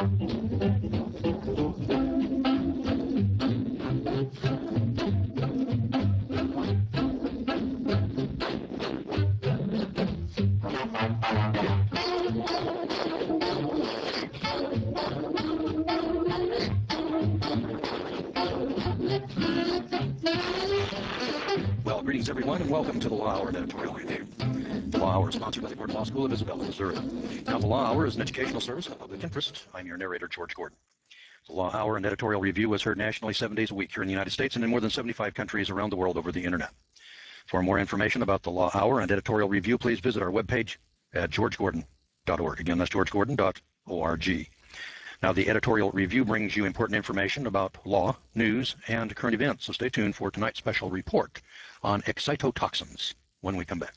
Well, greetings everyone, and welcome to the Law Hour Editorial Review. The Law Hour is sponsored by the Gordon Law School of Isabella, Missouri. Now, the Law Hour is an educational service of public interest. I'm your narrator, George Gordon. The Law Hour and Editorial Review is heard nationally 7 days a week here in the United States and in more than 75 countries around the world over the Internet. For more information about the Law Hour and Editorial Review, please visit our webpage at georgegordon.org. Again, that's georgegordon.org. Now, the editorial review brings you important information about law, news, and current events, so stay tuned for tonight's special report on excitotoxins when we come back.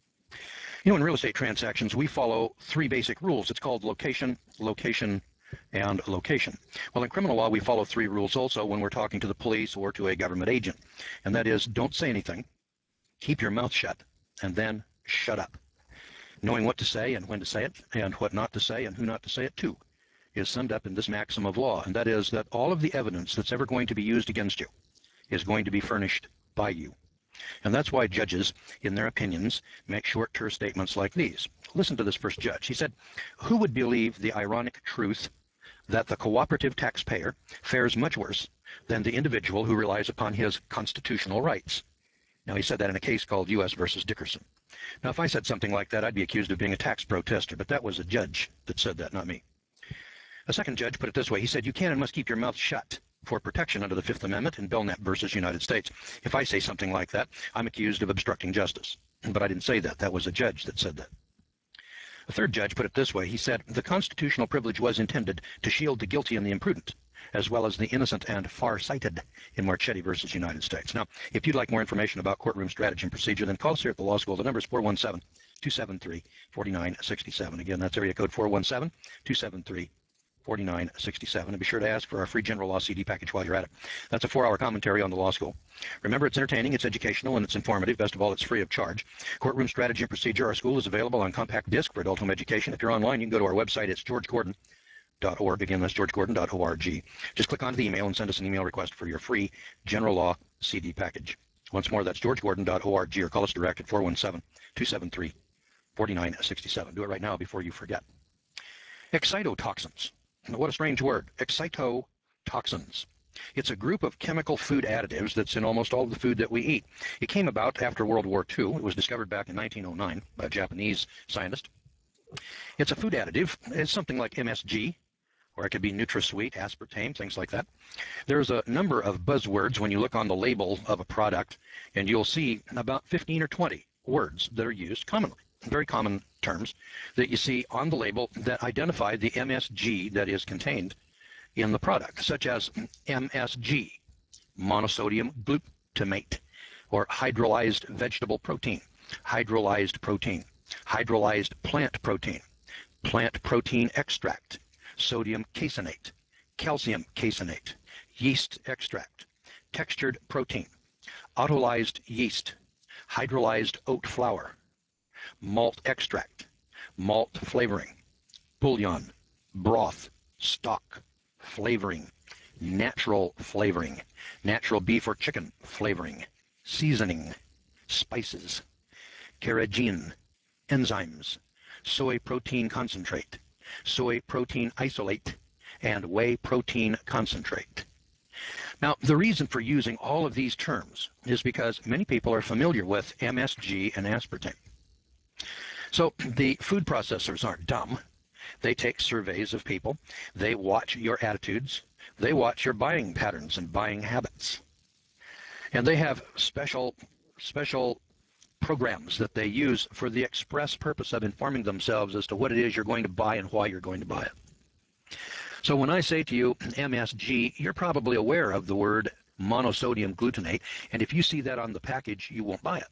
You know, in real estate transactions, we follow three basic rules. It's called location, location, and location. Well, in criminal law, we follow three rules also when we're talking to the police or to a government agent, and that is don't say anything, keep your mouth shut, and then shut up. Knowing what to say and when to say it, and what not to say and who not to say it to, is summed up in this maxim of law, and that is that all of the evidence that's ever going to be used against you is going to be furnished by you. And that's why judges, in their opinions, make short, terse statements like these. Listen to this first judge. He said, "Who would believe the ironic truth that the cooperative taxpayer fares much worse than the individual who relies upon his constitutional rights?" Now, he said that in a case called U.S. versus Dickerson. Now, if I said something like that, I'd be accused of being a tax protester, but that was a judge that said that, not me. A second judge put it this way. He said, "You can and must keep your mouth shut for protection under the Fifth Amendment in Belknap versus United States." If I say something like that, I'm accused of obstructing justice. But I didn't say that. That was a judge that said that. A third judge put it this way. He said, "The constitutional privilege was intended to shield the guilty and the imprudent, as well as the innocent and far-sighted in Marchetti versus United States." Now, if you'd like more information about courtroom strategy and procedure, then call us here at the law school. The number is 417-273-4967. Again, that's area code 417-273-4967. And be sure to ask for our free general law CD package while you're at it. That's a 4-hour commentary on the law school. Remember, it's entertaining, it's educational, and it's informative. Best of all, it's free of charge. Courtroom strategy and procedure. Our school is available on compact disc for adult home education. If you're online, you can go to our website. It's georgegordon.org. Again, that's georgegordon.org. Just click onto the email and send us an email request for your free general law CD package. Once more, that's georgegordon.org, or call us direct at 417-273-4967. Do it right now before you forget. Excitotoxins. What a strange word. Excitotoxins. It's a group of chemical food additives that's in almost all of the food that we eat. It came about after World War II. It was discovered back in 1909 by a Japanese scientist. It's a food additive. It's something like MSG, or it could be NutraSweet, aspartame, things like that. There's a number of buzzwords when you look on the label of a product, and you'll see about 15 or 20 words that are used commonly. Very common terms that you see on the label that identify the MSG that is contained in the product, such as MSG, monosodium glutamate, or hydrolyzed vegetable protein, hydrolyzed protein, hydrolyzed plant protein extract, sodium caseinate, calcium caseinate, yeast extract, textured protein, autolyzed yeast, hydrolyzed oat flour, malt extract, malt flavoring, bouillon, broth, stock, flavoring, natural beef or chicken flavoring, seasoning, spices, carrageenan, enzymes, soy protein concentrate, soy protein isolate, and whey protein concentrate. Now, the reason for using all of these terms is because many people are familiar with MSG and aspartame. So the food processors aren't dumb. They take surveys of people. They watch your attitudes. They watch your buying patterns and buying habits. And they have special programs that they use for the express purpose of informing themselves as to what it is you're going to buy and why you're going to buy it. So when I say to you MSG, you're probably aware of the word monosodium glutamate, and if you see that on the package, you won't buy it.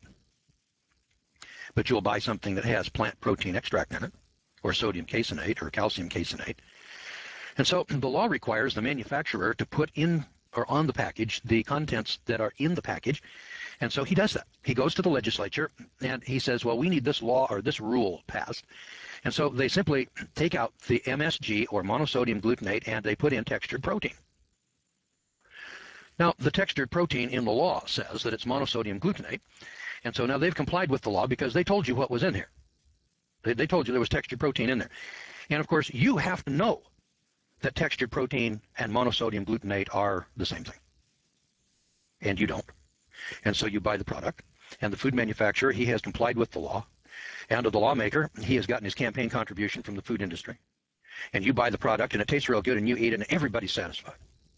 But you'll buy something that has plant protein extract in it, or sodium caseinate, or calcium caseinate. And so the law requires the manufacturer to put in or on the package the contents that are in the package. And so he does that. He goes to the legislature and he says, well, we need this law or this rule passed. And so they simply take out the MSG, or monosodium glutamate, and they put in textured protein. Now, the textured protein in the law says that it's monosodium glutamate, and so now they've complied with the law because they told you what was in here. They told you there was textured protein in there. And of course, you have to know that textured protein and monosodium glutamate are the same thing. And you don't. And so you buy the product, and the food manufacturer, he has complied with the law. And of the lawmaker, he has gotten his campaign contribution from the food industry. And you buy the product, and it tastes real good, and you eat it, and everybody's satisfied.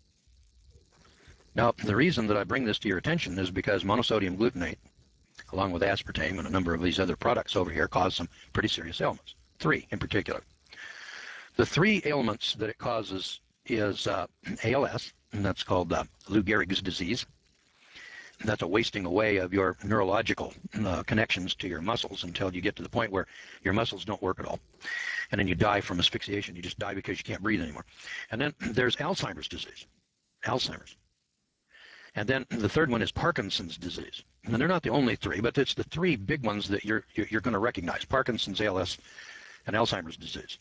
Now, the reason that I bring this to your attention is because monosodium glutamate, along with aspartame and a number of these other products over here, cause some pretty serious ailments. 3 in particular. The 3 ailments that it causes is ALS, and that's called Lou Gehrig's disease. That's a wasting away of your neurological connections to your muscles until you get to the point where your muscles don't work at all. And then you die from asphyxiation. You just die because you can't breathe anymore. And then there's Alzheimer's disease. Alzheimer's. And then the 3rd one is Parkinson's disease. And they're not the only 3, but it's the 3 big ones that you're going to recognize: Parkinson's, ALS, and Alzheimer's disease.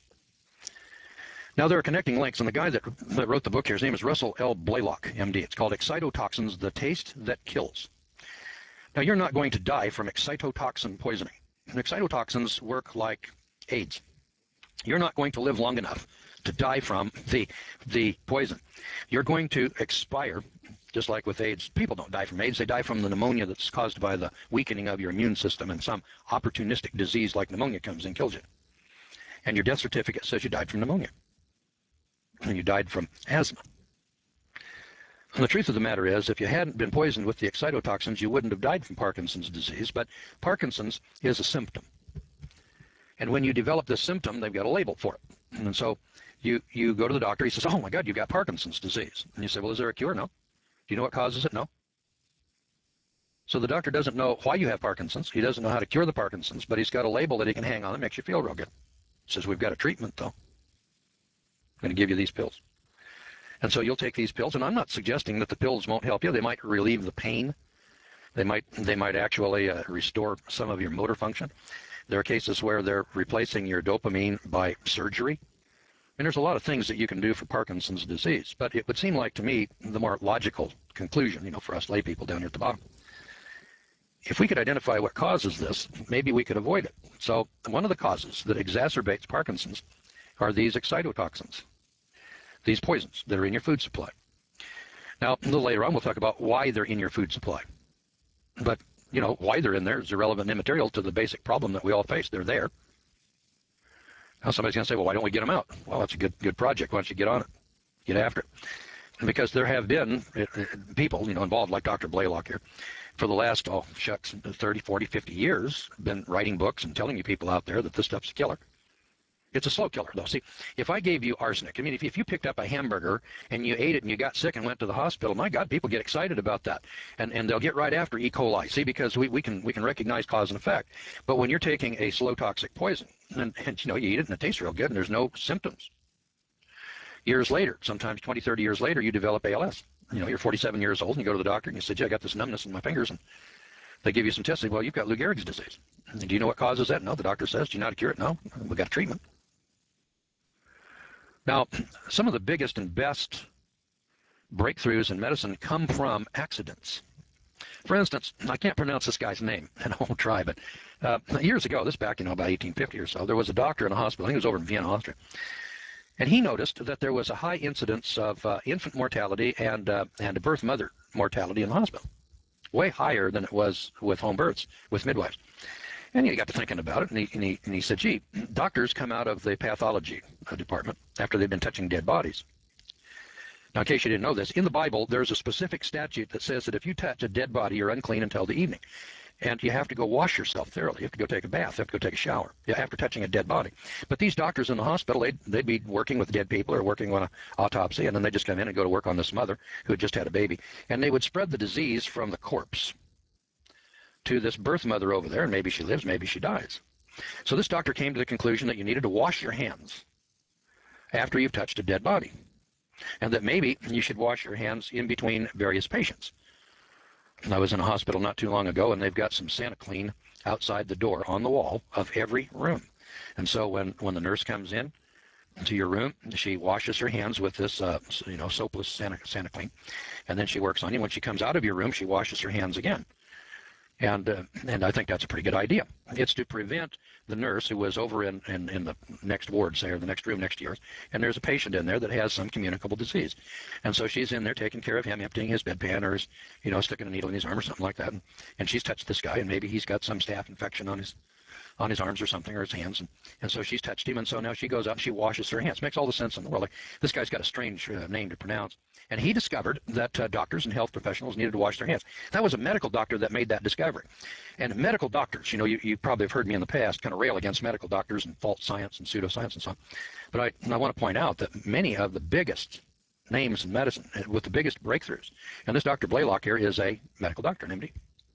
Now, there are connecting links, and the guy that wrote the book here, his name is Russell L. Blaylock, MD. It's called Excitotoxins, The Taste That Kills. Now, you're not going to die from excitotoxin poisoning. And excitotoxins work like AIDS. You're not going to live long enough to die from the poison. You're going to expire. Just like with AIDS, people don't die from AIDS. They die from the pneumonia that's caused by the weakening of your immune system, and some opportunistic disease like pneumonia comes and kills you. And your death certificate says you died from pneumonia. And you died from asthma. And the truth of the matter is, if you hadn't been poisoned with the excitotoxins, you wouldn't have died from Parkinson's disease. But Parkinson's is a symptom. And when you develop this symptom, they've got a label for it. And so you go to the doctor. He says, "Oh, my God, you've got Parkinson's disease." And you say, "Well, is there a cure?" "No." "Do you know what causes it?" "No." So the doctor doesn't know why you have Parkinson's. He doesn't know how to cure the Parkinson's, but he's got a label that he can hang on that makes you feel real good. He says, "We've got a treatment, though. I'm going to give you these pills." And so you'll take these pills, and I'm not suggesting that the pills won't help you. They might relieve the pain. They might actually restore some of your motor function. There are cases where they're replacing your dopamine by surgery. And there's a lot of things that you can do for Parkinson's disease. But it would seem like to me the more logical conclusion, for us lay people down here at the bottom, if we could identify what causes this, maybe we could avoid it. So one of the causes that exacerbates Parkinson's are these excitotoxins, these poisons that are in your food supply. Now, a little later on, we'll talk about why they're in your food supply. But, why they're in there is irrelevant and immaterial to the basic problem that we all face. They're there. Now, somebody's going to say, "Well, why don't we get them out?" Well, that's a good project. Why don't you get on it? Get after it. And because there have been people, involved like Dr. Blaylock here, for the last, 30, 40, 50 years, been writing books and telling you people out there that this stuff's a killer. It's a slow killer, though. See, if I gave you arsenic, if you picked up a hamburger and you ate it and you got sick and went to the hospital, my God, people get excited about that. And they'll get right after E. coli, see, because we can recognize cause and effect. But when you're taking a slow toxic poison, and you eat it and it tastes real good and there's no symptoms. Years later, sometimes 20, 30 years later, you develop ALS. You're 47 years old and you go to the doctor and you say, "Gee, I got this numbness in my fingers," and they give you some tests. Well, you've got Lou Gehrig's disease. And do you know what causes that? No. The doctor says, "Do you know how to cure it?" No. We've got a treatment. Now, some of the biggest and best breakthroughs in medicine come from accidents. For instance, I can't pronounce this guy's name, and I won't try, but years ago, this back, about 1850 or so, there was a doctor in a hospital. I think it was over in Vienna, Austria. And he noticed that there was a high incidence of infant mortality and birth mother mortality in the hospital, way higher than it was with home births, with midwives. And he got to thinking about it, and he said, "Gee, doctors come out of the pathology department after they've been touching dead bodies." Now, in case you didn't know this, in the Bible, there's a specific statute that says that if you touch a dead body, you're unclean until the evening. And you have to go wash yourself thoroughly. You have to go take a bath. You have to go take a shower after touching a dead body. But these doctors in the hospital, they'd be working with dead people or working on an autopsy, and then they just come in and go to work on this mother who had just had a baby. And they would spread the disease from the corpse to this birth mother over there, and maybe she lives, maybe she dies. So this doctor came to the conclusion that you needed to wash your hands after you've touched a dead body, and that maybe you should wash your hands in between various patients. I was in a hospital not too long ago, and they've got some SaniClean outside the door on the wall of every room. And so when the nurse comes in to your room, she washes her hands with this, soapless Santa-Clean, and then she works on you. When she comes out of your room, she washes her hands again. And I think that's a pretty good idea. It's to prevent the nurse who was over in the next ward, say, or the next room next to yours, and there's a patient in there that has some communicable disease. And so she's in there taking care of him, emptying his bedpan or sticking a needle in his arm or something like that. And she's touched this guy, and maybe he's got some staph infection on his arms or something, or his hands, and so she's touched him, and so now she goes out and she washes her hands. Makes all the sense in the world. Like, this guy's got a strange name to pronounce, and he discovered that doctors and health professionals needed to wash their hands. That was a medical doctor that made that discovery. And medical doctors, you probably have heard me in the past kind of rail against medical doctors and false science and pseudoscience and so on, but I want to point out that many of the biggest names in medicine with the biggest breakthroughs, and this Dr. Blaylock here is a medical doctor, an MD.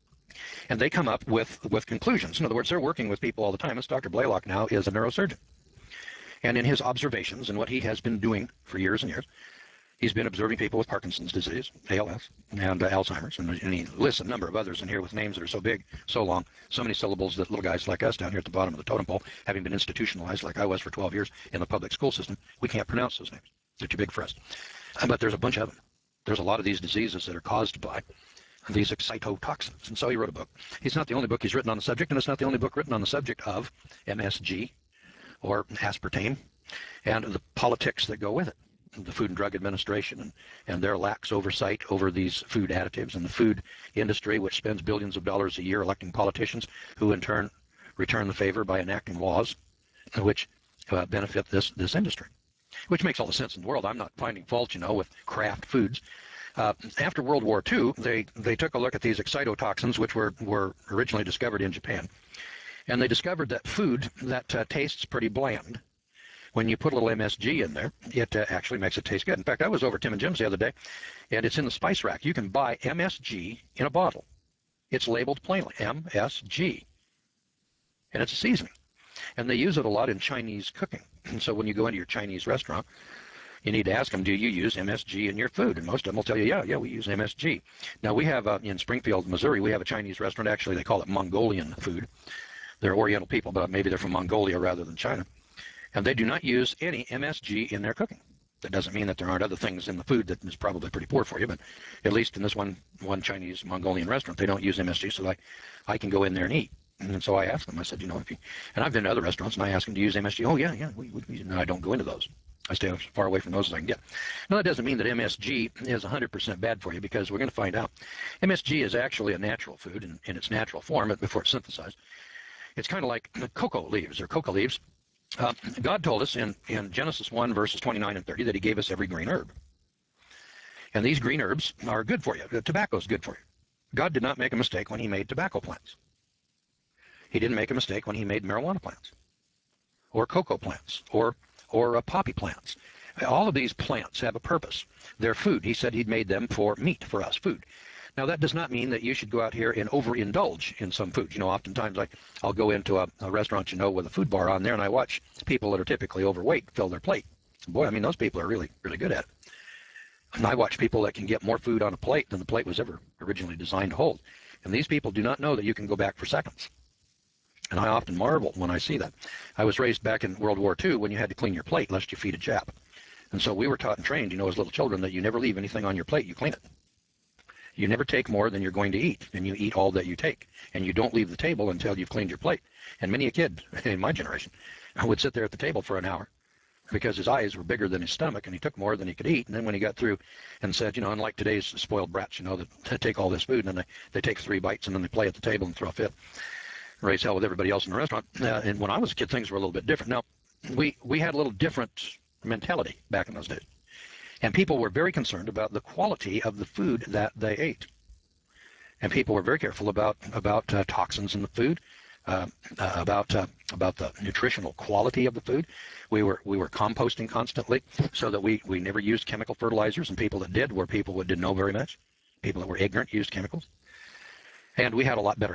And they come up with conclusions. In other words, they're working with people all the time. This Dr. Blaylock now is a neurosurgeon. And in his observations and what he has been doing for years and years, he's been observing people with Parkinson's disease, ALS, and Alzheimer's. And he lists a number of others in here with names that are so big, so long, so many syllables that little guys like us down here at the bottom of the totem pole, having been institutionalized like I was for 12 years in the public school system, we can't pronounce those names. They're too big for us. But there's a bunch of them. There's a lot of these diseases that are caused by these excitotoxins. And so he wrote a book. It's not the only book he's written on the subject, and it's not the only book written on the subject of MSG or aspartame and the politics that go with it. The Food and Drug Administration and their lax oversight over these food additives, and the food industry, which spends billions of dollars a year electing politicians who in turn return the favor by enacting laws which benefit this industry, which makes all the sense in the world. I'm not finding fault, with Kraft Foods. After World War II, they took a look at these excitotoxins, which were originally discovered in Japan, and they discovered that food that tastes pretty bland, when you put a little MSG in there, it actually makes it taste good. In fact, I was over at Tim and Jim's the other day, and it's in the spice rack. You can buy MSG in a bottle. It's labeled plainly, MSG, and it's a seasoning. And they use it a lot in Chinese cooking. And so when you go into your Chinese restaurant, you need to ask them, do you use MSG in your food? And most of them will tell you, yeah, we use MSG. Now, we have, in Springfield, Missouri, we have a Chinese restaurant. Actually, they call it Mongolian food. They're Oriental people, but maybe they're from Mongolia rather than China. And they do not use any MSG in their cooking. That doesn't mean that there aren't other things in the food that is probably pretty poor for you, but at least in this one Chinese Mongolian restaurant, they don't use MSG, so I can go in there and eat. And so I asked them, I said, and I've been to other restaurants, and I ask them to use MSG. Oh, yeah, and I don't go into those. I stay as far away from those as I can get. Now, that doesn't mean that MSG is 100% bad for you, because we're going to find out. MSG is actually a natural food in its natural form before it's synthesized. It's kind of like cocoa leaves or coca leaves. God told us in Genesis 1, verses 29 and 30, that he gave us every green herb. And these green herbs are good for you. Tobacco is good for you. God did not make a mistake when he made tobacco plants. He didn't make a mistake when he made marijuana plants or cocoa plants or poppy plants. All of these plants have a purpose. They're food. He said he'd made them for meat, for us, food. Now, that does not mean that you should go out here and overindulge in some food. Oftentimes I'll go into a restaurant, with a food bar on there, and I watch people that are typically overweight fill their plate. Boy, those people are really, really good at it. And I watch people that can get more food on a plate than the plate was ever originally designed to hold. And these people do not know that you can go back for seconds. And I often marvel when I see that. I was raised back in World War II when you had to clean your plate lest you feed a Jap. And so we were taught and trained, as little children, that you never leave anything on your plate, you clean it. You never take more than you're going to eat, and you eat all that you take. And you don't leave the table until you've cleaned your plate. And many a kid in my generation would sit there at the table for an hour because his eyes were bigger than his stomach, and he took more than he could eat. And then when he got through and said, unlike today's spoiled brats, that take all this food, and then they take 3 bites, and then they play at the table and throw a fit, raise hell with everybody else in the restaurant. And when I was a kid, things were a little bit different. Now, we had a little different mentality back in those days. And people were very concerned about the quality of the food that they ate. And people were very careful about toxins in the food, about the nutritional quality of the food. We were composting constantly so that we never used chemical fertilizers, and people that did were people that didn't know very much. People that were ignorant used chemicals. And we had a lot better health.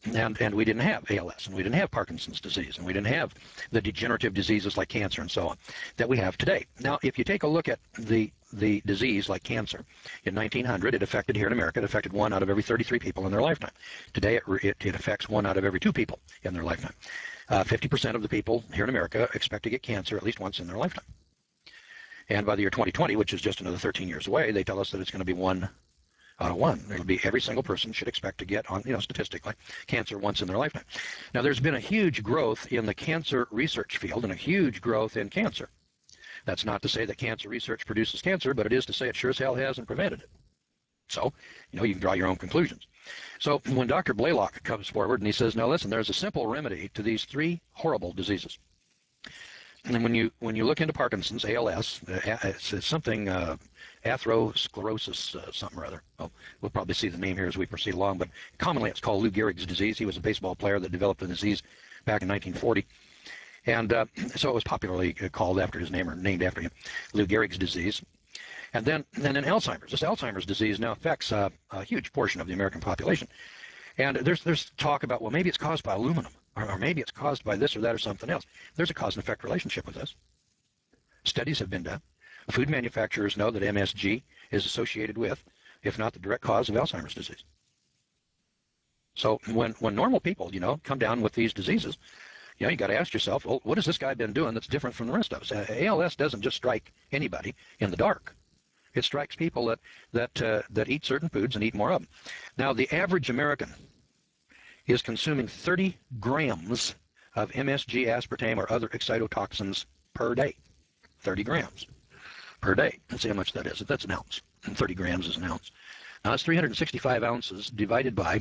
And we didn't have ALS, and we didn't have Parkinson's disease, and we didn't have the degenerative diseases like cancer and so on that we have today. Now, if you take a look at the disease like cancer, in 1900, it affected, here in America, it affected 1 out of every 33 people in their lifetime. Today, it affects 1 out of every 2 people in their lifetime. 50% of the people here in America expect to get cancer at least once in their lifetime. And by the year 2020, which is just another 13 years away, they tell us that it's going to be 1 out of 1. It'll be every single person should expect to get, on, statistically, cancer once in their lifetime. Now, there's been a huge growth in the cancer research field and a huge growth in cancer. That's not to say that cancer research produces cancer, but it is to say it sure as hell hasn't prevented it. So, you can draw your own conclusions. So when Dr. Blaylock comes forward and he says, now listen, there's a simple remedy to these 3 horrible diseases. And when you look into Parkinson's, ALS, it's something atherosclerosis, something or other. Oh, we'll probably see the name here as we proceed along, but commonly it's called Lou Gehrig's disease. He was a baseball player that developed the disease back in 1940. And so it was popularly called after his name, or named after him, Lou Gehrig's disease. And then in Alzheimer's. This Alzheimer's disease now affects a huge portion of the American population. And there's talk about, well, maybe it's caused by aluminum, or maybe it's caused by this or that or something else. There's a cause and effect relationship with this. Studies have been done. Food manufacturers know that MSG is associated with, if not the direct cause of Alzheimer's disease. So when normal people, come down with these diseases, you got to ask yourself, well, what has this guy been doing that's different from the rest of us? ALS doesn't just strike anybody in the dark. It strikes people that eat certain foods and eat more of them. Now, the average American is consuming 30 grams of MSG, aspartame, or other excitotoxins per day. 30 grams per day. Let's see how much that is. That's an ounce. And 30 grams is an ounce. Now, that's 365 ounces divided by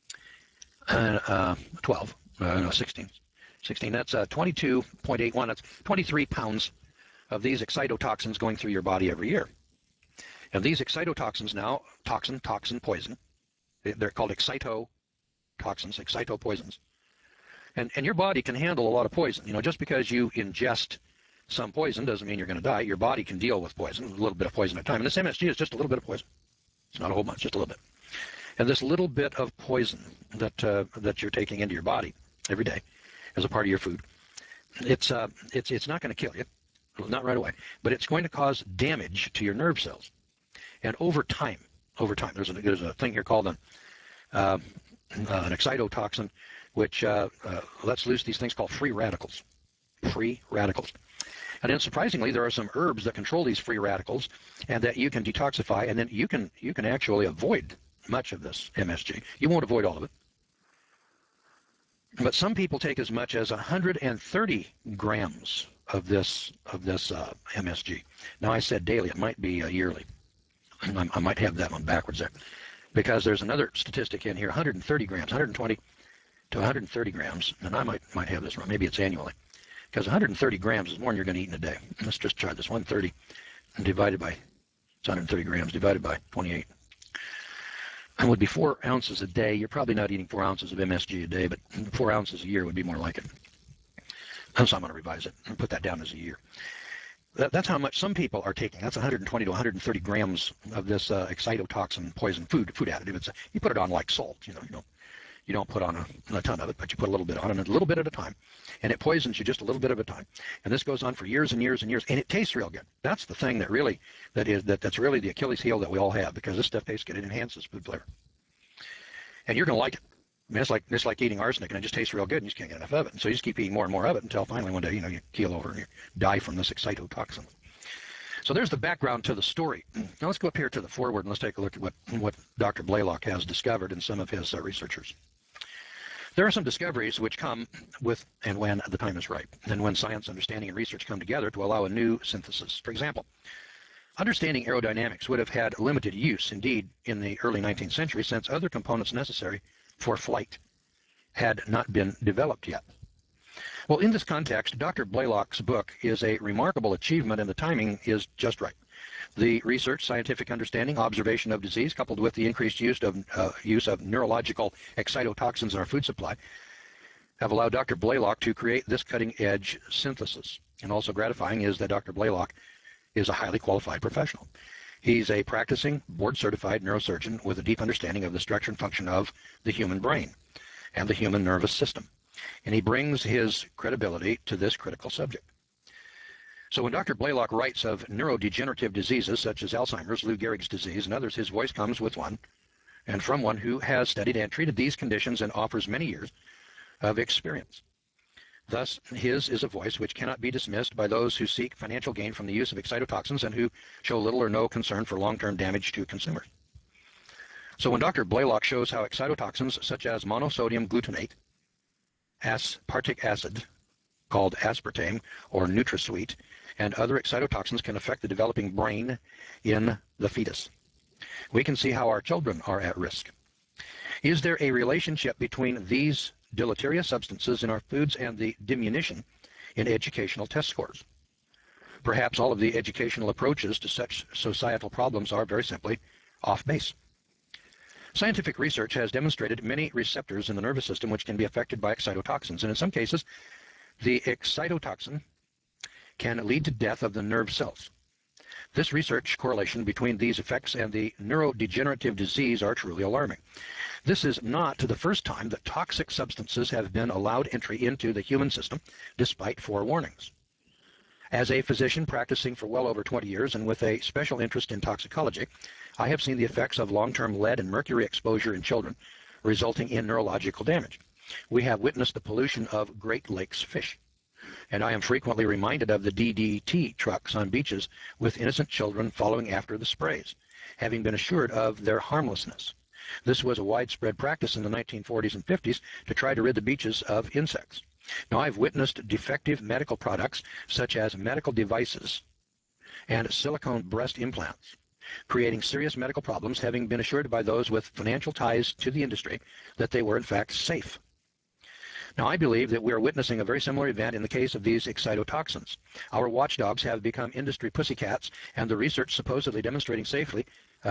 16. 16, that's 22.81. That's 23 pounds of these excitotoxins going through your body every year. And these excitotoxins now, toxin, poison, they're called excitotoxins, excitopoisons. And your body can handle a lot of poison. Just because you ingest some poison doesn't mean you're going to die. Your body can deal with poison, a little bit of poison at a time. And this MSG is just a little bit of poison. It's not a whole bunch, just a little bit. And this little bit of poison that you're taking into your body every day as a part of your food, it's not going to kill you, not right away, but it's going to cause damage to your nerve cells. And over time, there's a thing here called an excitotoxin, which lets loose these things called free radicals. Free radicals. And then surprisingly, there are some herbs that control these free radicals and that you can detoxify, and then you can actually avoid much of this MSG. You won't avoid all of it. But some people take as much as 130 grams of this MSG. Now, I said daily. It might be yearly. I might have that one backwards there, because there's another statistic in here, 130 grams, 120 to 130 grams, and I might have this wrong. Maybe it's annually, because 130 grams is more than you're going to eat in a day. Let's just try this. 130 divided by, it's 130 grams divided by 28. It would be 4 ounces a day. You're probably not eating 4 ounces of MSG a day, but 4 ounces a year would be more like it. So I'm going to revise it and put that down as a year. That's how much some people are taking. That's 120 to 130 grams of this excitotoxin poison food additive. You put it on like salt. You don't put on a ton of it, but you put a little bit on, and a little bit at a time, and it poisons you just a little bit at a time. And this goes on for years and years and years, and it tastes real good. That's the thing that's really the Achilles heel that we all have, because this stuff tastes good. It enhances food flavor, and you're going to like it. I mean, it's like eating arsenic, and it just tastes real good, and you just can't get enough of it. And so you just keep eating more and more of it until finally one day, you keel over and you die from this excitotoxin. So there's the background to the story. Now let's go up here to the forward, and let's take a look at what Dr. Blaylock has discovered and some of his researchers. There are some discoveries which come with and when the time is right, and when science, understanding, and research come together to allow a new synthesis. For example, understanding aerodynamics would have had limited use, indeed, in the early 19th century, since other components necessary for flight had not been developed yet. Well, in this context, Dr. Blaylock's book is a remarkable achievement, and the timing is just right. The research, scientific understanding, observation of disease, coupled with the increased use of neurological excitotoxins in our food supply, have allowed Dr. Blaylock to create this cutting-edge synthesis. And also gratifying is that Dr. Blaylock is a highly qualified professional. He's a practicing, board-certified neurosurgeon with a deep understanding of the structure and function of the human brain. and the human nervous system. And he brings his credibility to this critical subject. So when Dr. Blaylock writes of neurodegenerative diseases such as Alzheimer's, Lou Gehrig's disease, and others, his voice comes with one, and from one who has studied and treated these conditions and offers many years of experience. Thus, his is a voice which cannot be dismissed by those who seek financial gain from the use of excitotoxins and who show little or no concern for long-term damage to consumers. So when Dr. Blaylock shows how excitotoxins such as monosodium glutamate, aspartic acid, called aspartame or NutraSweet, and other excitotoxins can affect the developing brain in the fetus, we can see how our children are at risk. Is there a relationship between these deleterious substances in our foods and the diminution in educational test scores? Perhaps all of the educational approaches to such societal problems are very simply off base. Scientific research has demonstrated many receptors in the nervous system which can be affected by excitotoxins, and in some cases, the excitotoxin can lead to death of the nerve cells. This research correlation between these effects and the neurodegenerative disease are truly alarming. This is not the first time that toxic substances have been allowed entry into the human system, despite forewarnings. As a physician practicing for well over 20 years and with a special interest in toxicology, I have seen the effects of long-term lead and mercury exposure in children, resulting in neurological damage. We have witnessed the pollution of Great Lakes fish, and I am frequently reminded of the DDT trucks on beaches with innocent children following after the sprays, having been assured of their harmlessness. This was a widespread practice in the 1940s and 50s to try to rid the beaches of insects. Now, I've witnessed defective medical products such as medical devices and silicone breast implants, creating serious medical problems, having been assured by those with financial ties to the industry that they were in fact safe. Now, I believe that we are witnessing a very similar event in the case of these excitotoxins. Our watchdogs have become industry pussycats, and the research supposedly demonstrating safety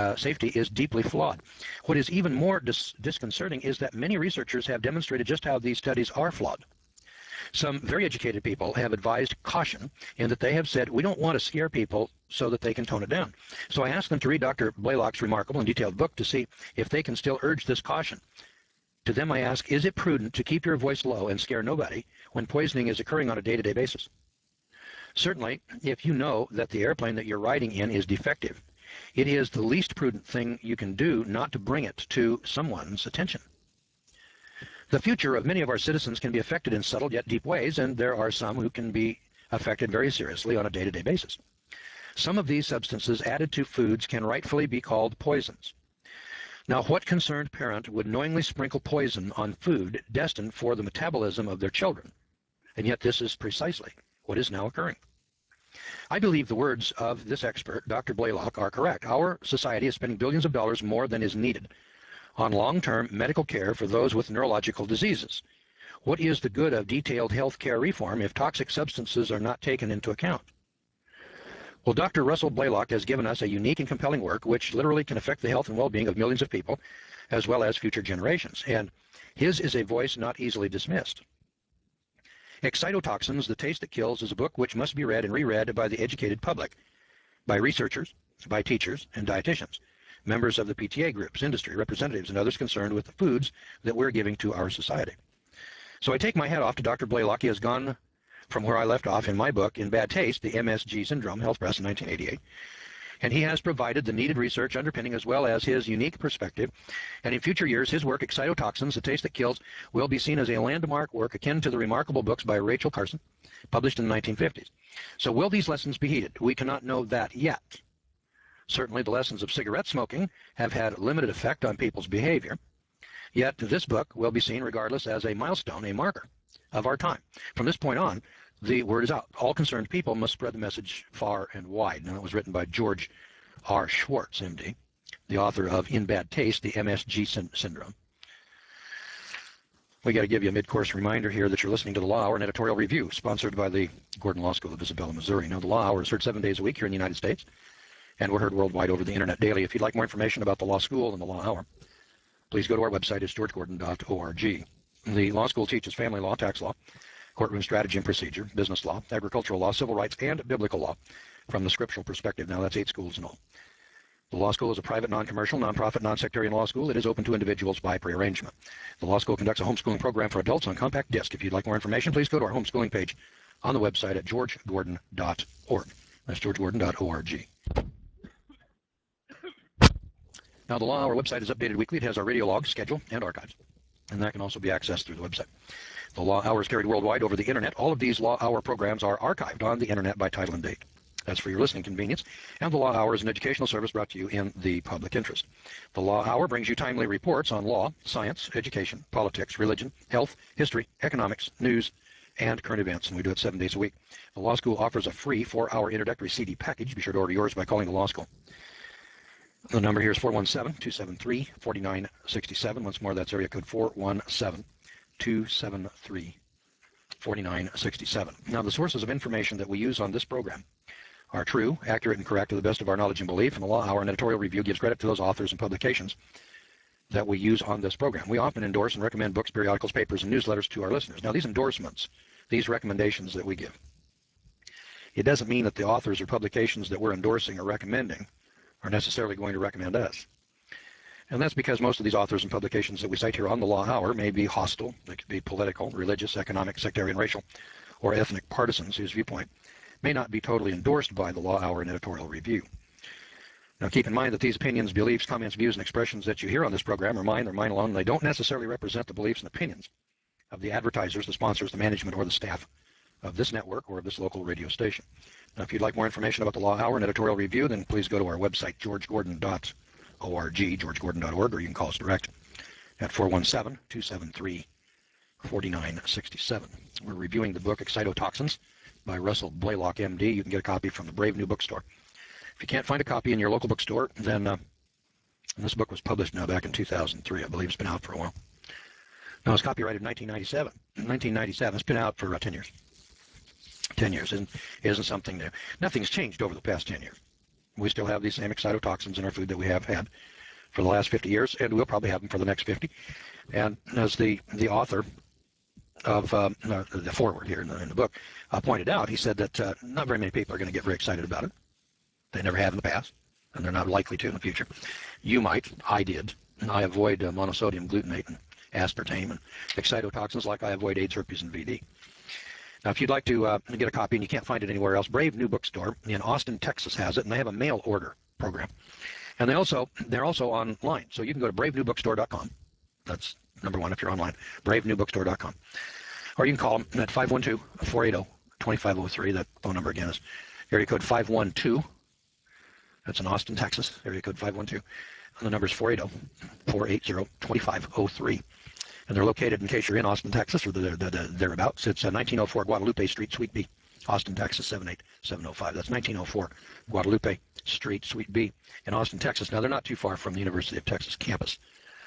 is deeply flawed. What is even more disconcerting is that many researchers have demonstrated just how these studies are flawed. Some very educated people have advised caution in that they have said, we don't want to scare people so that they can tone it down. So I asked them to read Dr. Blaylock's remarkable and detailed book to see if they can still urge this caution. To them I ask, is it prudent to keep your voice low and scare nobody when poisoning is occurring on a day-to-day basis? Certainly, if you know that the airplane that you're riding in is defective, it is the least prudent thing you can do not to bring it to someone's attention. The future of many of our citizens can be affected in subtle yet deep ways, and there are some who can be affected very seriously on a day-to-day basis. Some of these substances added to foods can rightfully be called poisons. Now, what concerned parent would knowingly sprinkle poison on food destined for the metabolism of their children? And yet this is precisely what is now occurring. I believe the words of this expert, Dr. Blaylock, are correct. Our society is spending billions of dollars more than is needed on long-term medical care for those with neurological diseases. What is the good of detailed health care reform if toxic substances are not taken into account? Well, Dr. Russell Blaylock has given us a unique and compelling work which literally can affect the health and well-being of millions of people as well as future generations, and his is a voice not easily dismissed. Excitotoxins, The Taste That Kills, is a book which must be read and reread by the educated public, by researchers, by teachers, and dietitians, members of the PTA groups, industry, representatives, and others concerned with the foods that we're giving to our society. So I take my hat off to Dr. Blaylock. He has gone from where I left off in my book, In Bad Taste, the MSG Syndrome, Health Press in 1988. And he has provided the needed research underpinning as well as his unique perspective. And in future years, his work, Excitotoxins, The Taste That Kills, will be seen as a landmark work akin to the remarkable books by Rachel Carson, published in the 1950s. So will these lessons be heeded? We cannot know that yet. Certainly the lessons of cigarette smoking have had limited effect on people's behavior. Yet this book will be seen regardless as a milestone, a marker of our time. From this point on, the word is out. All concerned people must spread the message far and wide. Now, it was written by George R. Schwartz, MD, the author of In Bad Taste, the MSG Syndrome. We got to give you a mid-course reminder here that you're listening to the Law Hour, an editorial review sponsored by the Gordon Law School of Isabella, Missouri. Now, the Law Hour is heard 7 days a week here in the United States, and we're heard worldwide over the internet daily. If you'd like more information about the Law School and the Law Hour, please go to our website. It's georgegordon.org. The law school teaches family law, tax law, courtroom strategy and procedure, business law, agricultural law, civil rights, and biblical law from the scriptural perspective. Now, that's 8 schools in all. The law school is a private, non-commercial, non-profit, non-sectarian law school. It is open to individuals by prearrangement. The law school conducts a homeschooling program for adults on compact disc. If you'd like more information, please go to our homeschooling page on the website at georgegordon.org. That's georgegordon.org. Now, the Law Hour website is updated weekly. It has our radio log, schedule, and archives, and that can also be accessed through the website. The Law Hour is carried worldwide over the Internet. All of these Law Hour programs are archived on the Internet by title and date. That's for your listening convenience, and the Law Hour is an educational service brought to you in the public interest. The Law Hour brings you timely reports on law, science, education, politics, religion, health, history, economics, news, and current events, and we do it 7 days a week. The Law School offers a free 4-hour introductory CD package. Be sure to order yours by calling the Law School. The number here is 417-273-4967. Once more, that's area code 417-273-4967. Now, the sources of information that we use on this program are true, accurate, and correct to the best of our knowledge and belief, and the Law Hour and editorial review gives credit to those authors and publications that we use on this program. We often endorse and recommend books, periodicals, papers, and newsletters to our listeners. Now, these endorsements, these recommendations that we give, it doesn't mean that the authors or publications that we're endorsing or recommending are necessarily going to recommend us. And that's because most of these authors and publications that we cite here on the Law Hour may be hostile. They could be political, religious, economic, sectarian, racial, or ethnic partisans whose viewpoint may not be totally endorsed by the Law Hour and editorial review. Now, keep in mind that these opinions, beliefs, comments, views, and expressions that you hear on this program are mine. They're mine alone. And they don't necessarily represent the beliefs and opinions of the advertisers, the sponsors, the management, or the staff of this network or of this local radio station. Now, if you'd like more information about the Law Hour and editorial review, then please go to our website, georgegordon.org, georgegordon.org, or you can call us direct at 417-273-4967. We're reviewing the book Excitotoxins by Russell Blaylock, MD. You can get a copy from the Brave New Bookstore. If you can't find a copy in your local bookstore, then this book was published now back in 2003. I believe it's been out for a while. Now, it's copyrighted in 1997. 1997. It's been out for 10 years. 10 years isn't something new. Nothing's changed over the past 10 years. We still have these same excitotoxins in our food that we have had for the last 50 years, and we'll probably have them for the next 50. And as the author of the foreword here in the book pointed out, he said that not very many people are going to get very excited about it. They never have in the past, and they're not likely to in the future. You might. I did. I avoid monosodium glutamate and aspartame and excitotoxins like I avoid AIDS, herpes, and VD. Now, if you'd like to get a copy and you can't find it anywhere else, Brave New Bookstore in Austin, Texas has it, and they have a mail order program. And they're also online, so you can go to bravenewbookstore.com. That's number one if you're online, bravenewbookstore.com. Or you can call them at 512-480-2503. That phone number again is area code 512. That's in Austin, Texas, area code 512. And the number is 480-480-2503. And they're located, in case you're in Austin, Texas, or thereabouts. It's 1904 Guadalupe Street, Suite B, Austin, Texas, 78705. That's 1904 Guadalupe Street, Suite B, in Austin, Texas. Now, they're not too far from the University of Texas campus.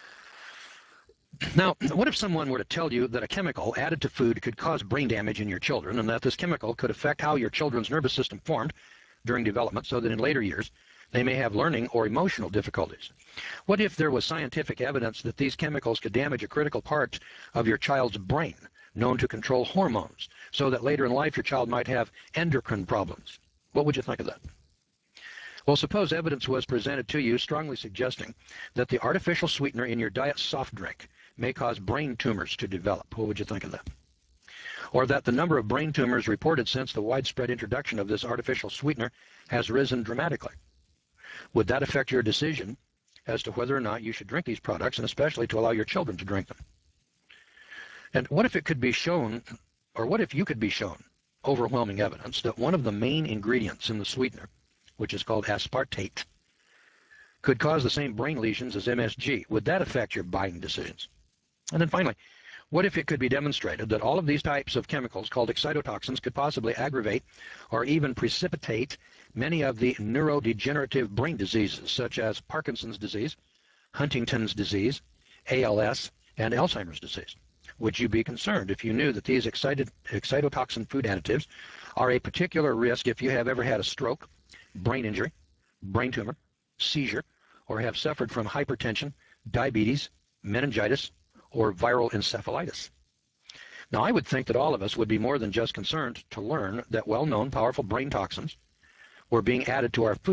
Now, what if someone were to tell you that a chemical added to food could cause brain damage in your children, and that this chemical could affect how your children's nervous system formed during development, so that in later years they may have learning or emotional difficulties? What if there was scientific evidence that these chemicals could damage a critical part of your child's brain, known to control hormones, so that later in life your child might have endocrine problems? What would you think of that? Well, suppose evidence was presented to you strongly suggesting that the artificial sweetener in your diet soft drink may cause brain tumors to develop. What would you think of that? Or that the number of brain tumors reported since the widespread introduction of this artificial sweetener has risen dramatically? Would that affect your decision as to whether or not you should drink these products, and especially to allow your children to drink them? And what if it could be shown, or what if you could be shown overwhelming evidence that one of the main ingredients in the sweetener, which is called aspartate, could cause the same brain lesions as MSG? Would that affect your buying decisions? And then finally, what if it could be demonstrated that all of these types of chemicals called excitotoxins could possibly aggravate or even precipitate many of the neurodegenerative brain diseases, such as Parkinson's disease, Huntington's disease, ALS, and Alzheimer's disease? Would you be concerned if you knew that these excitotoxin food additives are a particular risk if you have ever had a stroke, brain injury, brain tumor, seizure, or have suffered from hypertension, diabetes, meningitis, or viral encephalitis? Now, I would think that all of us would be more than just concerned to learn that well-known powerful brain toxins were being added to our food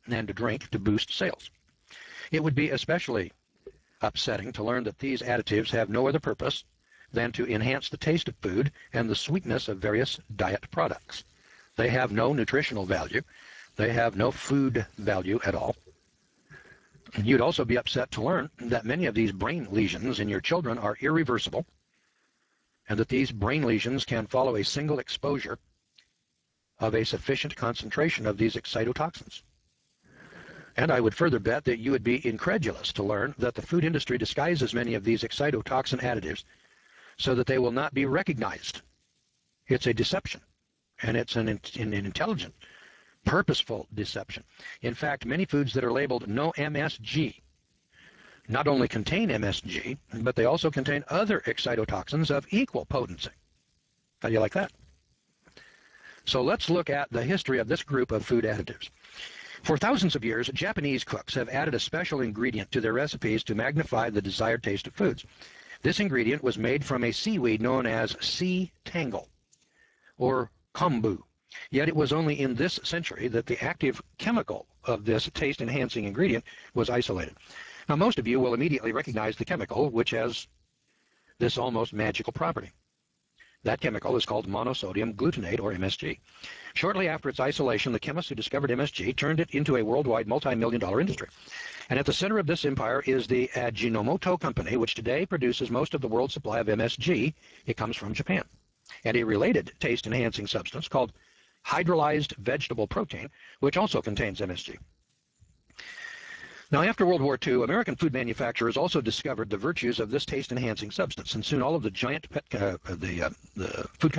and drink to boost sales. It would be especially upsetting to learn that these additives have no other purpose than to enhance the taste of food and the sweetness of various diet products. They have no nutritional value. They have no food value at all. You'd also be upset to learn that many of these brain lesions in your children are irreversible, and that these brain lesions can follow a single exposure of a sufficient concentration of these excitotoxins. And I would further bet that you would be incredulous to learn that the food industry disguises many of these excitotoxin additives so that they will not be recognized. It's a deception, and it's an intelligent, purposeful deception. In fact, many foods that are labeled no MSG not only contain MSG, but they also contain other excitotoxins of equal potency. How do you like that? So let's look at the history of this group of food additives. For thousands of years, Japanese cooks have added a special ingredient to their recipes to magnify the desired taste of foods. This ingredient was made from a seaweed known as sea tangle, or kombu. Yet it was only in this century that the active chemical of this taste-enhancing ingredient was isolated. Now, most of you will immediately recognize the chemical, which has this almost magical property. That chemical is called monosodium glutamate, or MSG. Shortly after its isolation, the chemists who discovered MSG turned it into a worldwide multi-million-dollar industry. And at the center of this empire is the Ajinomoto Company, which today produces most of the world's supply of MSG. It comes from Japan. And a related taste-enhancing substance called hydrolyzed vegetable protein, which also contains MSG. Now, after World War II, American food manufacturers also discovered the virtues of this taste-enhancing substance, and soon all of the giant the food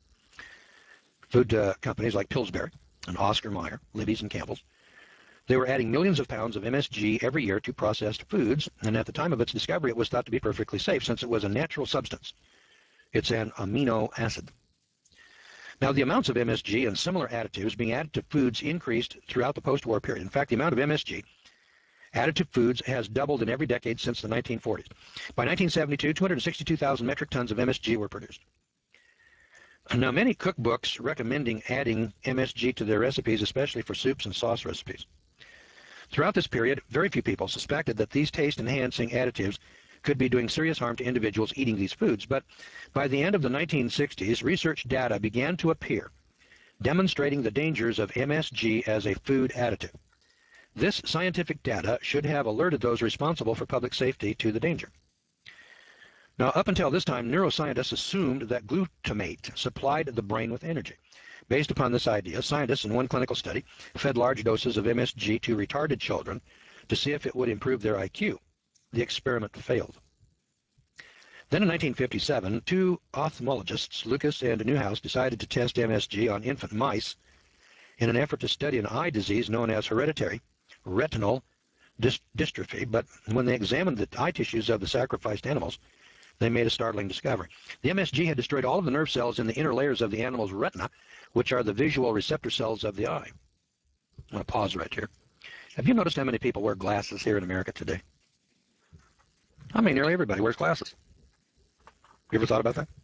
companies like Pillsbury and Oscar Mayer, Libby's and Campbell's, they were adding millions of pounds of MSG every year to processed foods, and at the time of its discovery, it was thought to be perfectly safe since it was a natural substance. It's an amino acid. Now, the amounts of MSG and similar additives being added to foods increased throughout the post-war period. In fact, the amount of MSG added to foods has doubled in every decade since the 1940s. By 1972, 262,000 metric tons of MSG were produced. Now, many cookbooks recommending adding MSG to their recipes, especially for soups and sauce recipes. Throughout this period, very few people suspected that these taste-enhancing additives could be doing serious harm to individuals eating these foods. But by the end of the 1960s, research data began to appear demonstrating the dangers of MSG as a food additive. This scientific data should have alerted those responsible for public safety to the danger. Now, up until this time, neuroscientists assumed that glutamate supplied the brain with energy. Based upon this idea, scientists in one clinical study fed large doses of MSG to retarded children to see if it would improve their IQ. The experiment failed. Then in 1957, two ophthalmologists, Lucas and Newhouse, decided to test MSG on infant mice in an effort to study an eye disease known as hereditary retinal dystrophy. But when they examined the eye tissues of the sacrificed animals, they made a startling discovery. The MSG had destroyed all of the nerve cells in the inner layers of the animal's retina, which are the visual receptor cells of the eye. I'm going to pause right here. Have you noticed how many people wear glasses here in America today? I mean, nearly everybody wears glasses. You ever thought about that?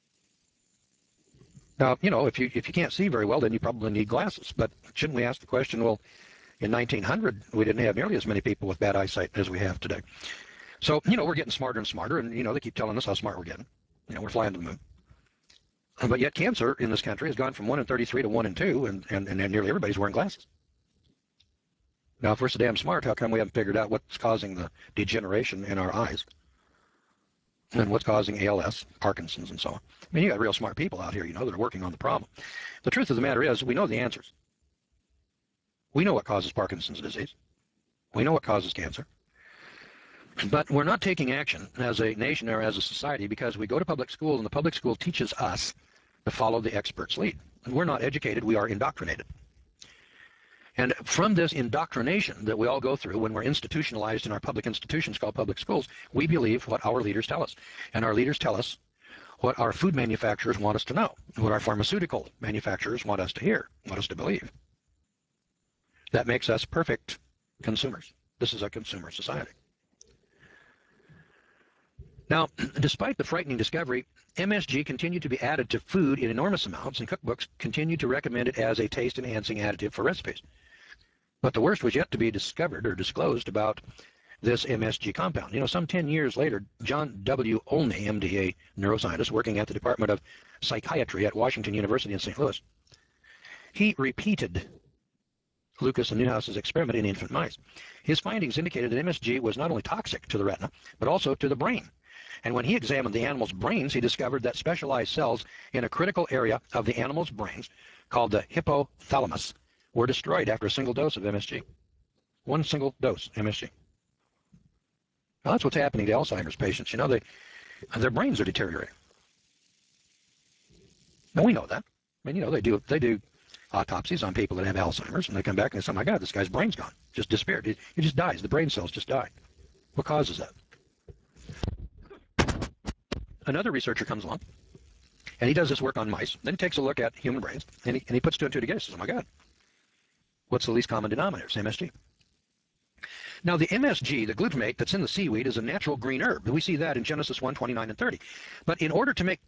Now, you know, if you can't see very well, then you probably need glasses. But shouldn't we ask the question, well, in 1900, we didn't have nearly as many people with bad eyesight as we have today. So, you know, we're getting smarter and smarter, and, you know, they keep telling us how smart we're getting. You know, we're flying to the moon. But yet cancer in this country has gone from 1 in 33 to 1 in 2, and nearly everybody's wearing glasses. Now, if we're so damn smart, how come we haven't figured out what's causing the degeneration in our eyes? And what's causing ALS, Parkinson's, and so on? I mean, you got real smart people out here, you know, that are working on the problem. The truth of the matter is, we know the answers. We know what causes Parkinson's disease. We know what causes cancer. But we're not taking action as a nation or as a society because we go to public school and the public school teaches us to follow the expert's lead. And we're not educated, we are indoctrinated. And from this indoctrination that we all go through when we're institutionalized in our public institutions called public schools, we believe what our leaders tell us. And our leaders tell us what our food manufacturers want us to know, what our pharmaceutical manufacturers want us to hear, want us to believe. That makes us perfect consumers. This is a consumer society. Now, despite the frightening discovery, MSG continued to be added to food in enormous amounts, and cookbooks continued to recommend it as a taste-enhancing additive for recipes. But the worst was yet to be discovered or disclosed about this MSG compound. You know, some 10 years later, John W. Olney, MD, a neuroscientist working at the Department of Psychiatry at Washington University in St. Louis, he repeated Lucas and Newhouse's experiment in infant mice. His findings indicated that MSG was not only toxic to the retina, but also to the brain. And when he examined the animal's brains, he discovered that specialized cells in a critical area of the animal's brains, called the hypothalamus, were destroyed after a single dose of MSG. One single dose MSG. Now, that's what's happening to Alzheimer's patients. You know, their brains are deteriorating. Now, we know that. I mean, you know, they do autopsies on people that have Alzheimer's, and they come back and they say, oh my God, this guy's brain's gone. Just disappeared. He just dies. The brain cells just die. What causes that? Another researcher comes along, and he does this work on mice. Then he takes a look at human brains, and he puts two and two together. He says, oh my God, what's the least common denominator? It's MSG. Now, the MSG, the glutamate that's in the seaweed, is a natural green herb. We see that in Genesis 1:29 and 30. But in order to make,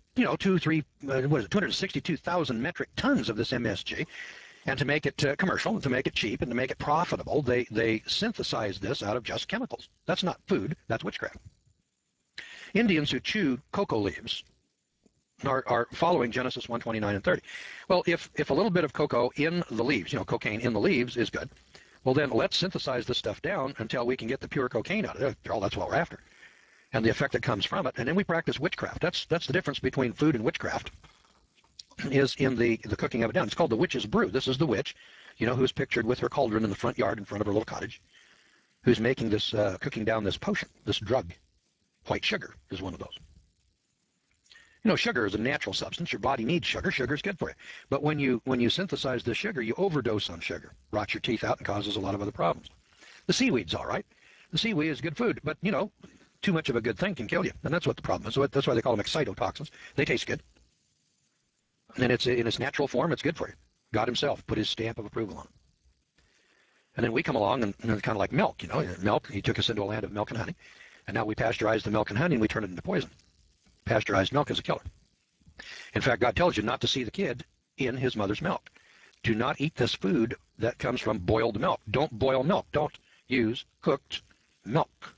262,000 metric tons of this MSG, and to make it commercial, and to make it cheap, and to make it profitable, they synthesize this out of just chemicals. That's not food. That's witchcraft. Indians who chew cocoa leaves are following Genesis 1:29 and 30. Well, if a little bit of cocoa in the leaves, cocaine in the leaves is good, well, then let's synthesize this stuff down until we can get the pure cocaine out of it. Oh, that's what we're after. And the effect that comes from it. And then we practice witchcraft. That's the difference between food and witchcraft, is in the cooking of it down. It's called the witch's brew. This is the witch, who's pictured with her cauldron in the front yard in front of her little cottage, who's making this, cooking down this potion, this drug. White sugar is one of those. Sugar is a natural substance. Your body needs sugar. Sugar is good for you. But when you synthesize the sugar, you overdose on sugar. Rots your teeth out and causes a lot of other problems. The seaweed's all right. The seaweed is good food. But, too much of a good thing can kill you. And that's what the problem is. So that's why they call them excitotoxins. They taste good. And it's in its natural form, it's good for you. God himself put his stamp of approval on it. And then we come along and kind of like milk, Milk, he took us into a land of milk and honey. And now we pasteurize the milk and honey and we turn it into poison. Pasteurized milk is a killer. In fact, God tells you not to see the kid in his mother's milk. Do not eat this food that comes from boiled milk. Don't boil milk. Don't use cooked milk.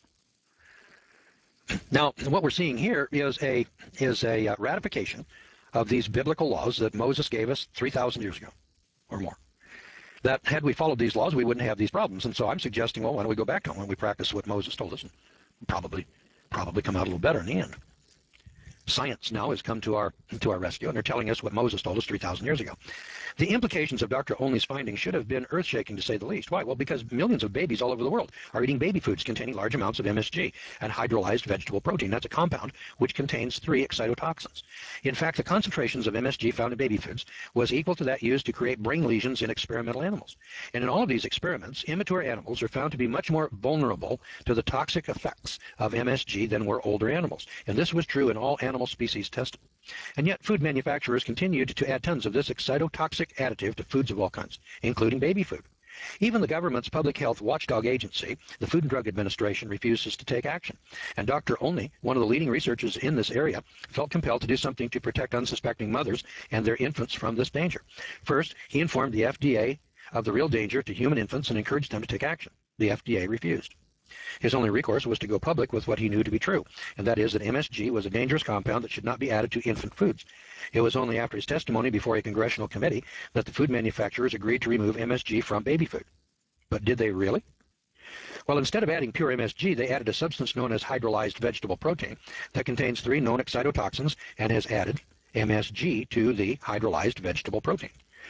Now, what we're seeing here is a ratification of these biblical laws that Moses gave us 3,000 years ago or more. That had we followed these laws, we wouldn't have these problems. And so I'm suggesting, well, why don't we go back to them when we practice what Moses told us, and probably come out a little better in the end. Science now has come to our rescue, and they're telling us what Moses told us 3,000 years ago. The implications of Dr. Olney's findings should have been earth-shaking, to say the least. Why? Well, because millions of babies all over the world are eating baby foods containing large amounts of MSG and hydrolyzed vegetable protein. That's a compound which contains 3 excitotoxins. In fact, the concentrations of MSG found in baby foods was equal to that used to create brain lesions in experimental animals. And in all of these experiments, immature animals are found to be much more vulnerable to the toxic effects of MSG than were older animals. And this was true in all animal species tested. And yet food manufacturers continued to add tons of this excitotoxic additive to foods of all kinds, including baby food. Even the government's public health watchdog agency, the Food and Drug Administration, refuses to take action. And Dr. Olney, one of the leading researchers in this area, felt compelled to do something to protect unsuspecting mothers and their infants from this danger. First, he informed the FDA of the real danger to human infants and encouraged them to take action. The FDA refused. His only recourse was to go public with what he knew to be true, and that is that MSG was a dangerous compound that should not be added to infant foods. It was only after his testimony before a congressional committee that the food manufacturers agreed to remove MSG from baby food. But did they really? Well, instead of adding pure MSG, they added a substance known as hydrolyzed vegetable protein that contains 3 known excitotoxins and has added MSG to the hydrolyzed vegetable protein.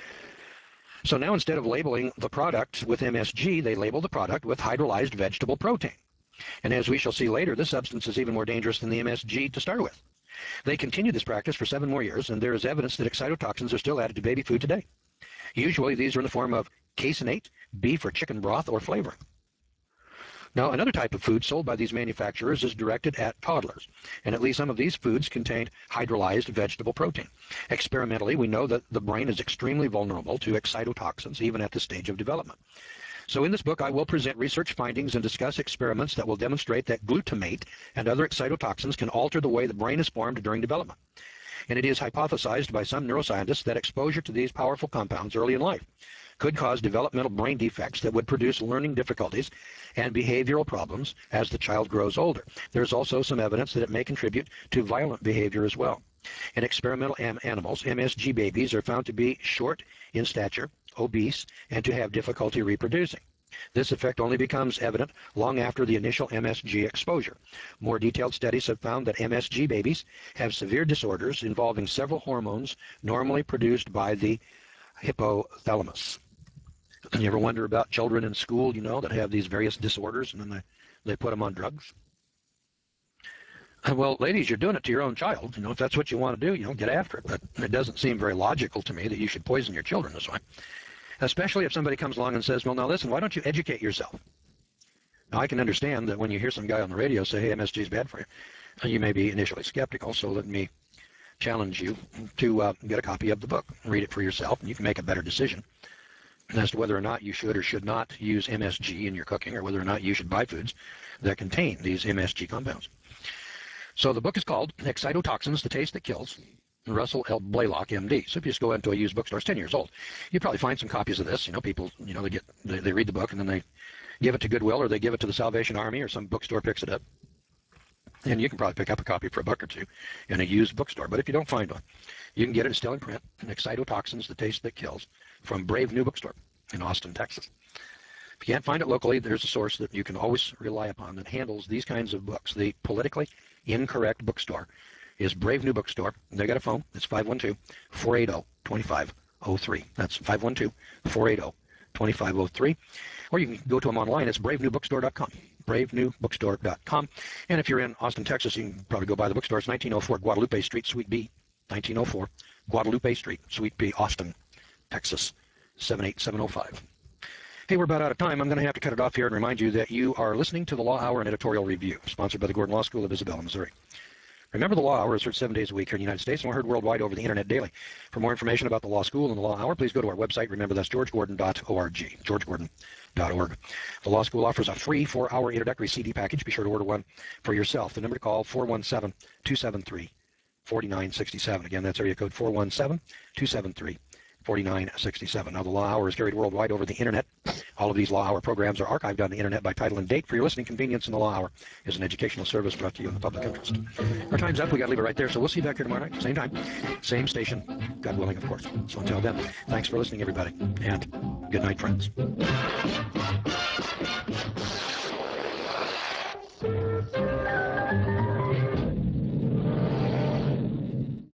So now instead of labeling the product with MSG, they label the product with hydrolyzed vegetable protein. And as we shall see later, this substance is even more dangerous than the MSG to start with. They continued this practice for 7 more years, and there is evidence that excitotoxins are still added to baby food today. Usually these are in the form of caseinate, beef or chicken broth, or flavoring. Now, another type of food sold by these manufacturers is directed at toddlers, and at least some of these foods contain hydrolyzed vegetable protein. Experimentally, we know that the brain is extremely vulnerable to excitotoxins, even at this stage of development. So in this book, I will present research findings and discuss experiments that will demonstrate that glutamate and other excitotoxins can alter the way the brain is formed during development. And it is hypothesized by some neuroscientists that exposure to these powerful compounds early in life could cause developmental brain defects that would produce learning difficulties and behavioral problems as the child grows older. There's also some evidence that it may contribute to violent behavior as well. In experimental animals, MSG babies are found to be short in stature, obese, and to have difficulty reproducing. This effect only becomes evident long after the initial MSG exposure. More detailed studies have found that MSG babies have severe disorders involving several hormones normally produced by the hypothalamus. You ever wonder about children in school, that have these various disorders, and then they put them on drugs? Well, ladies, you're doing it to your own child. If that's what you want to do, get after it. But it doesn't seem very logical to me that you should poison your children this way. Especially if somebody comes along and says, well, now listen, why don't you educate yourself? Now, I can understand that when you hear some guy on the radio say, hey, MSG is bad for you, you may be initially skeptical, so let me challenge you to get a copy of the book, read it for yourself, and you can make a better decision as to whether or not you should or should not use MSG in your cooking, or whether or not you should buy foods that contain these MSG compounds. So the book is called Excitotoxins, The Taste That Kills, Russell L. Blaylock, MD. So if you just go into a used bookstore, it's 10 years old. You probably find some copies of this. People, they read the book and then they give it to Goodwill, or they give it to the Salvation Army, or some bookstore picks it up. And you can probably pick up a copy for $1 or $2 in a used bookstore. But if you don't find one, you can get it still in print. Excitotoxins, The Taste That Kills, from Brave New Bookstore in Austin, Texas. If you can't find it locally, there's a source that you can always rely upon that handles these kinds of books. The politically incorrect bookstore is Brave New Bookstore. They got a phone. It's 512-480-2503. That's 512-480-2503. Or you can go to them online. It's bravenewbookstore.com. bravenewbookstore.com. And if you're in Austin, Texas, you can probably go by the bookstore. It's 1904 Guadalupe Street, Suite B. 1904 Guadalupe Street, Suite B, Austin, Texas, 78705. Hey, we're about out of time. I'm going to have to cut it off here and remind you that you are listening to the Law Hour and Editorial Review, sponsored by the Gordon Law School of Isabella, Missouri. Remember, the Law Hour is heard 7 days a week here in the United States, and we're heard worldwide over the Internet daily. For more information about the Law School and the Law Hour, please go to our website. Remember, that's georgegordon.org, georgegordon.org. The Law School offers a free 4-hour introductory CD package. Be sure to order one for yourself. The number to call, 417-273-4967. Again, that's area code 417-273-4967. Now, the Law Hour is carried worldwide over the Internet. All of these Law Hour programs are archived on the Internet by title and date. For your listening convenience, in the Law Hour is an educational service brought to you in the public interest. Our time's up. We got to leave it right there. So we'll see you back here tomorrow night, same time, same station, God willing, of course. So until then, thanks for listening, everybody, and good night, friends.